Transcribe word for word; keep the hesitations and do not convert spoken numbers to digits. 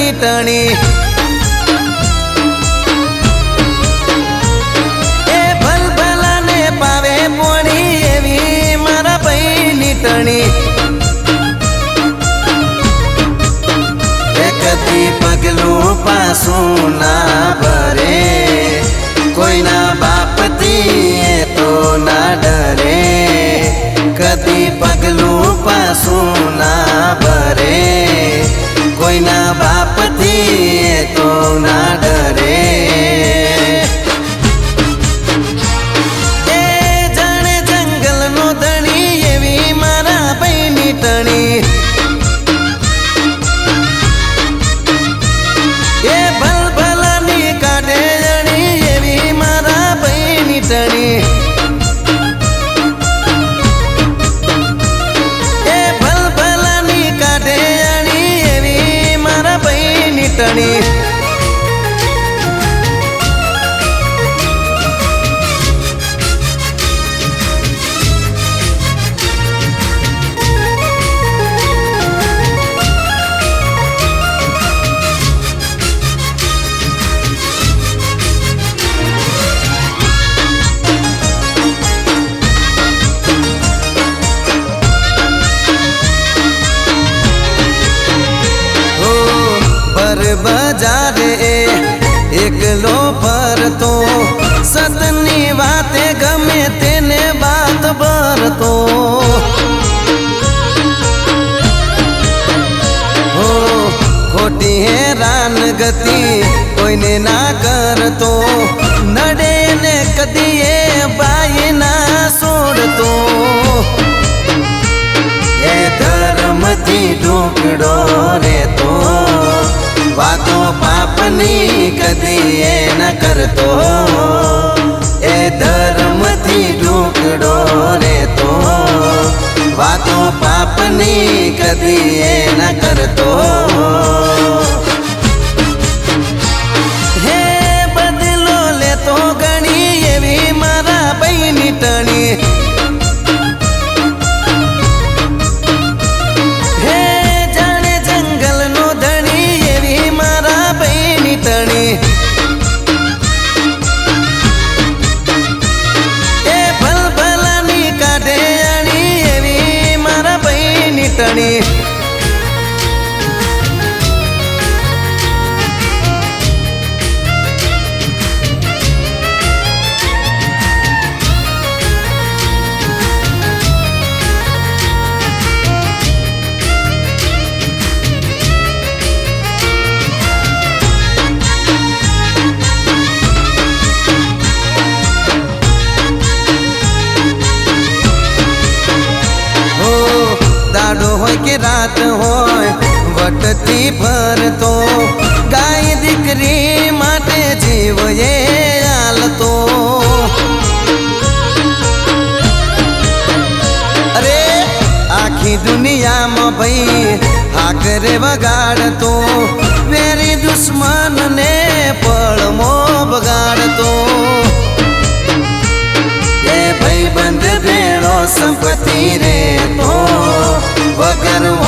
ની ટણી એ ભલભલાને પાવે પોણી એવી મારા ભાઈ ની ટણી કદી પગલું પાછું ના ભરે કોઈના બાપથી તો ના ડરે કદી પગલું પાછું ના ભરે કોઈના બાપથી તો ના ડરે એ જાણે જંગલનો ધણી એવી મારા ભાઈની ટણી એ ભલભલાની કાઢે જણી એવી મારા ભાઈની ટણી એ ભલભલાની કાઢે જણી એવી મારા ભાઈની ટણી બજારે એકલો ફરતો સતની વાતે ગમે તેને વાત ભરતો હો ખોટી હેરાન ગતિ કોઈને ના કરતો નડે ને કદી એ બાઈ ના છોડતો એ ધર્મથી ઢોકડો રેતો વાતો પાપની કદી એ ન કરતો એ ધર્મથી ઢોકડો રેતો વાતો પાપની કદી એ ન કરતો હે બદલો લેતો ઘણી એવી મારા ભાઈની ટણી એ ભલભલાની કાઢે જાણી એવી મારા ભાઈની ટણી હોય કે રાત હોય વટથી ફરતો ગાય દીકરી માટે જીવ એ હાલતો અરે આખી દુનિયામાં ભાઈ હાકરે વગાડતો વેરી દુશ્મનને પળમો બગાડતો એ ભાઈ બંધ ભેળો સંપત્તિ રેતો વગર